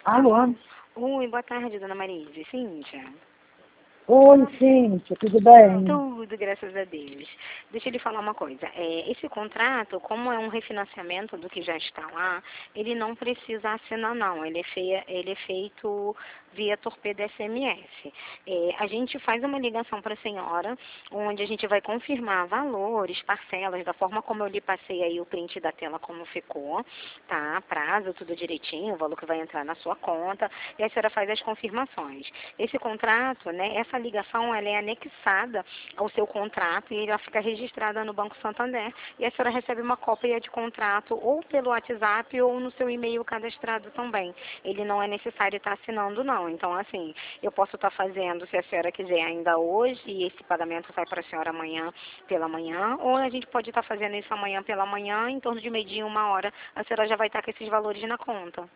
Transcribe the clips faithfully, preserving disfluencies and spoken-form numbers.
Alô? Oi, boa tarde, dona Marise. Cíntia? Oi, Cíntia, tudo bem? Tudo, graças a Deus. Deixa eu lhe falar uma coisa. É, esse contrato, como é um refinanciamento do que já está lá, ele não precisa assinar, não. Ele é, feia, ele é feito via torpedo S M S. É, a gente faz uma ligação para a senhora, onde a gente vai confirmar valores, parcelas, da forma como eu lhe passei aí o print da tela, como ficou, tá? Prazo, tudo direitinho, o valor que vai entrar na sua conta, e a senhora faz as confirmações. Esse contrato, né, essa ligação, ela é anexada ao seu contrato e ela fica registrada no Banco Santander, e a senhora recebe uma cópia de contrato ou pelo WhatsApp ou no seu e-mail cadastrado também. Ele não é necessário estar assinando, não. Então, assim, eu posso estar fazendo, se a senhora quiser, ainda hoje, e esse pagamento sai para a senhora amanhã pela manhã, ou a gente pode estar fazendo isso amanhã pela manhã, em torno de meio-dia, uma hora, a senhora já vai estar com esses valores na conta.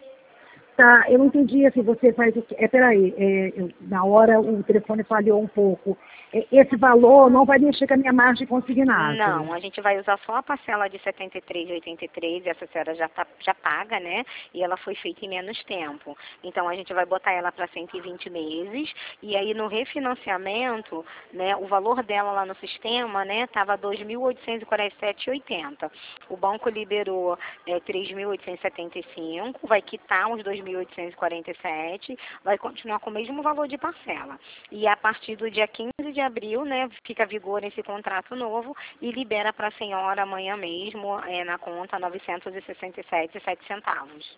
Tá, eu não entendi se você faz o quê. É, peraí, é, eu, na hora o telefone falhou um pouco. É, esse valor não vai mexer com a minha margem consignada? Não, a gente vai usar só a parcela de setenta e três reais e oitenta e três centavos, essa senhora já, tá, já paga, né? E ela foi feita em menos tempo. Então, a gente vai botar ela para cento e vinte meses, e aí no refinanciamento, né, o valor dela lá no sistema, né, estava dois mil oitocentos e quarenta e sete reais e oitenta centavos. O banco liberou é, três mil oitocentos e setenta e cinco reais, vai quitar uns dois mil oitocentos e quarenta e sete reais, vai continuar com o mesmo valor de parcela. E a partir do dia quinze de abril, né, fica a vigor esse contrato novo e libera para a senhora amanhã mesmo, é, na conta, novecentos e sessenta e sete reais e sete centavos.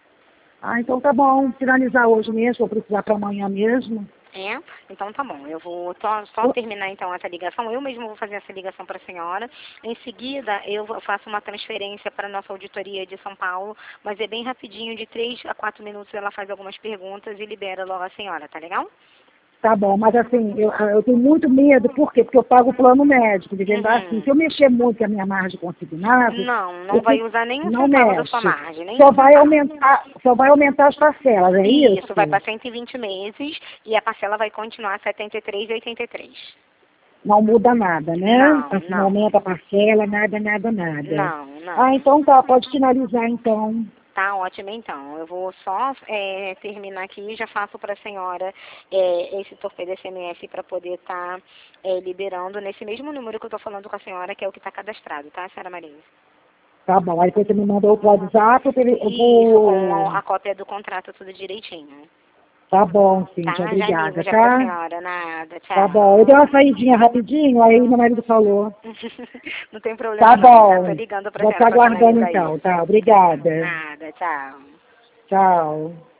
Ah, então tá bom. Finalizar hoje mesmo, vou precisar para amanhã mesmo. É? Então tá bom. Eu vou só, só terminar então essa ligação. Eu mesmo vou fazer essa ligação para a senhora. Em seguida, eu faço uma transferência para a nossa auditoria de São Paulo, mas é bem rapidinho, de três a quatro minutos ela faz algumas perguntas e libera logo a senhora, tá legal? Tá bom, mas assim, eu, eu tenho muito medo, por quê? Porque eu pago o plano médico, dizendo Uhum. assim, se eu mexer muito com a minha margem consignada, Não, não vai usar nem um não centavo da sua mexe, margem. Nem só um vai centavo. aumentar, só vai aumentar as parcelas, é isso? Isso, vai para cento e vinte meses e a parcela vai continuar setenta e três reais e oitenta e três centavos. Não muda nada, né? Não, Assim, não não. aumenta a parcela, nada, nada, nada. Não, não. Ah, então tá, pode finalizar então. Tá ótimo, então. Eu vou só é, terminar aqui e já faço para a senhora é, esse torpedo S M S para poder estar tá, é, liberando nesse mesmo número que eu estou falando com a senhora, que é o que está cadastrado, tá, senhora Maria? Tá bom, aí depois você me mandou o WhatsApp, eu Isso, vou... com a cópia do contrato, tudo direitinho. Tá bom, Cíntia, Tá, já ligo obrigada, já para a tá? senhora. Nada, tchau. Tá bom, eu dei uma saidinha rapidinho, aí meu marido falou. Não tem problema Tá não. bom, Tô ligando para a vou senhora estar para aguardando finalizar então, isso. tá? Obrigada. Nada, tchau. Tchau.